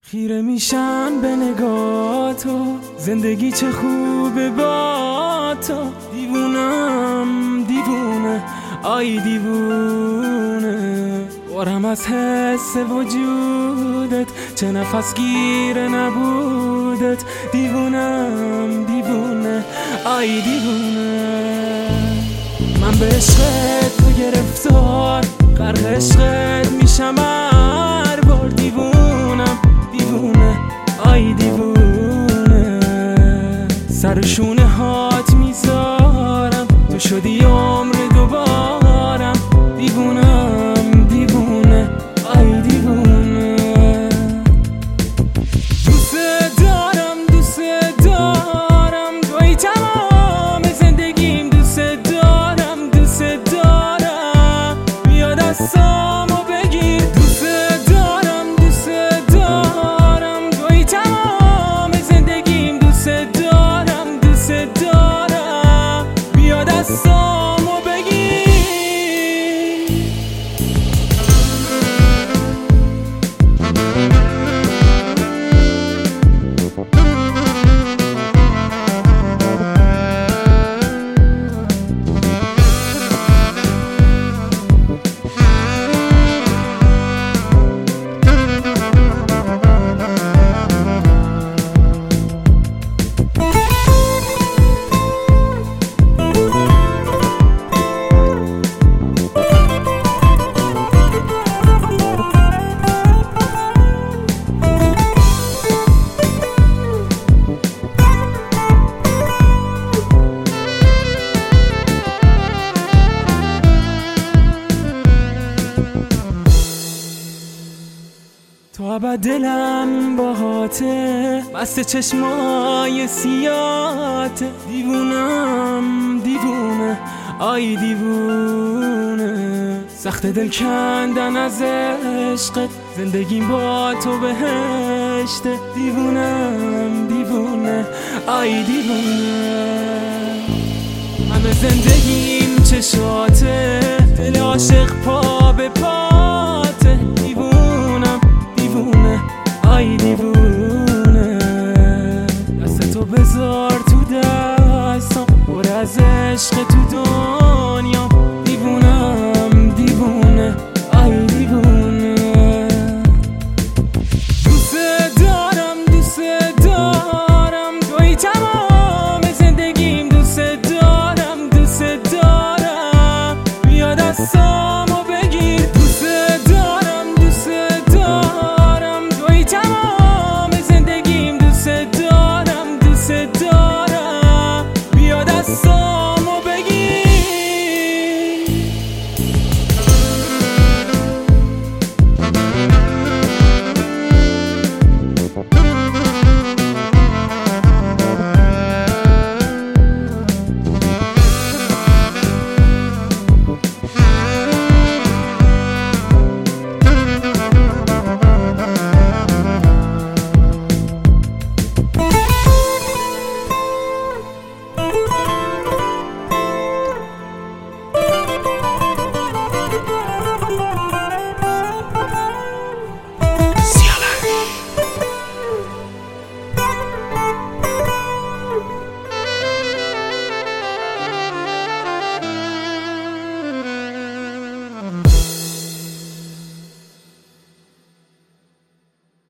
خیره میشم به نگاه تو، زندگی چه خوبه با تو. دیوونم دیوونه، آی دیوونه، بارم از حس وجودت، چه نفس گیره نبودت. دیوونم دیوونه، آی دیوونه، من به عشقت تو گرفتار، غرق عشقت میشم هر بار. دیوونم دیوونه، آی دیوونه، سر شونه هات میذارم، تو شدی عمر دوبارم. دیوونم دیوونه، آی دیوونه، دوست دارم دوست دارم، توی تمام زندگیم. دوست دارم دوست دارم، بیا دستامو بگیر. دوست دارم دوست دارم، توی تمام زندگیم. دوست دارم دوست دارم، بیا دستامو بگیر. تو ابد دلم باهاته، مست چشمای سیاته. دیوونم دیوونه، آی دیوونه، سخت دل کندن از عشقت، زندگیم با تو بهشته. دیوونم دیوونه، آی دیوونه، همه زندگیم چشاته، دل عاشق پا به پا.